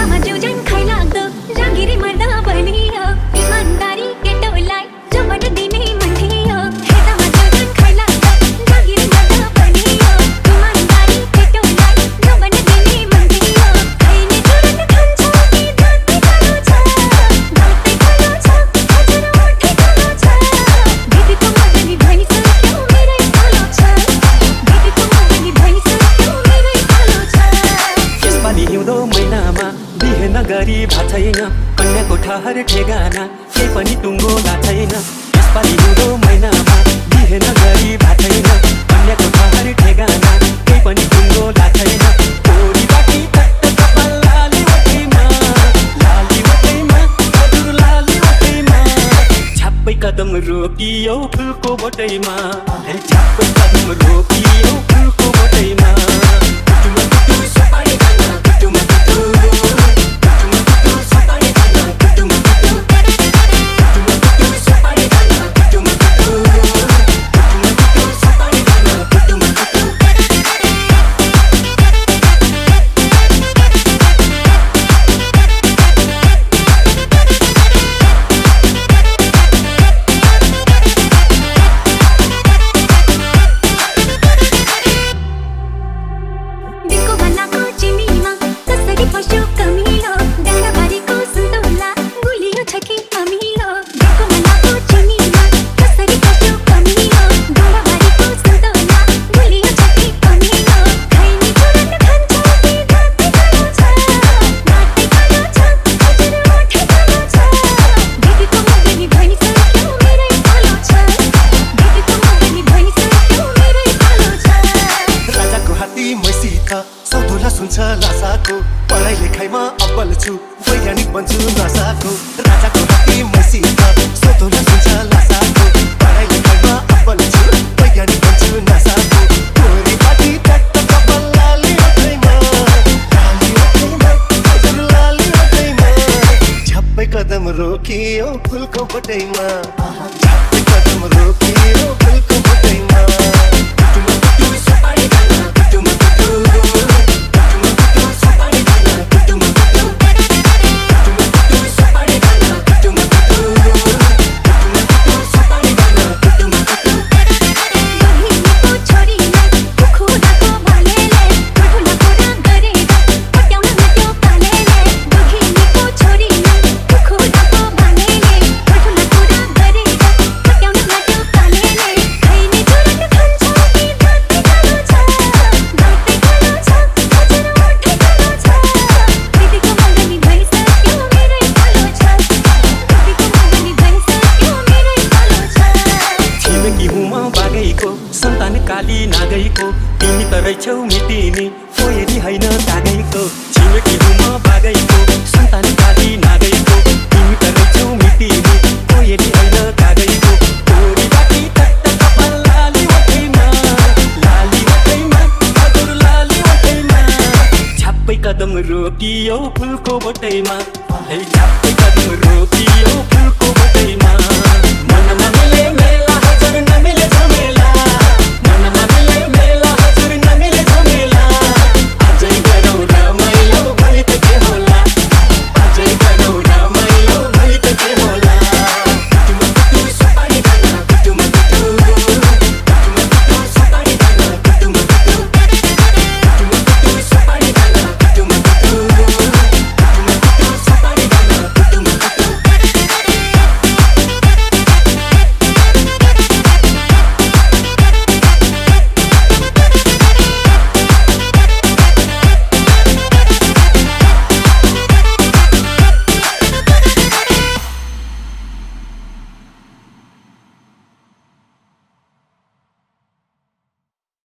खेतमा जुजन खाइ लाग्दो जागिरी मर्दा बनियो इमानदारी केटोलाई जमन दिने मन थियो खेतमा जुजन खाइ लाग्दो जागिरी मर्दा बनियो इमानदारी केटोलाई जमन दिने मन थियो खैने जुरन खान्छ कि दाँते कालो छ दाँते कालो छ हजुर ओठे कालो छ दिदीको मगनी भइसक्यो मेरै कालो छ दिदीको मगनी भइसक्यो मेरै कालो छ यसपालि हिउँदो महिनामा बिहे नगरी भएको छैन कन्याको ठहर ठेगाना केही पनि टुङ्गो भएको छैन यसपालि हिउँदो महिनामा बिहे नगरी भएको छैन कन्याको ठहर ठेगाना केही पनि टुङ्गो भएको छैन छोरी बाटी तट्ट कपाल लाली वटैमा हजुर लाली वटैमा छाप्पै कदम रोकियो फुलको बोटैमा छाप्पै कदम रोकियो फुलको बोटैमा लासाको पढाइ लेखाइमा अब्बल छु वैज्ञानिक बन्छु नासाको राजाको हात्ती मैसित सोधोला सुन्छ लासाको पढाइ लेखाइमा अब्बल छु वैज्ञानिक बन्छु नासाको छोरी बाटी तट्ट कपाल लाली वटैमा हजुर लाली वटैमा छाप्पै कदम रोकियो फुलको बोटैमा छाप्पै कदम रोकियो फुलको बोटैमा सन्तान काली नागैको तिमी त रहेछौ मिटिने कोइली हैन तागैको छिमेकी हुमा बागैको सन्तान काली नागैको तिमी त रहेछौ मिटिने कोइली हैन तागैको छोरी बाटी तट्ट कपाल लाली वटैमा हजुर लाली वटैमा छाप्पै कदम रोकियो फुलको बोटैमा छाप्पै कदम रोकियो फुलको बोटैमा मन नमिले मेला हजुर नमिले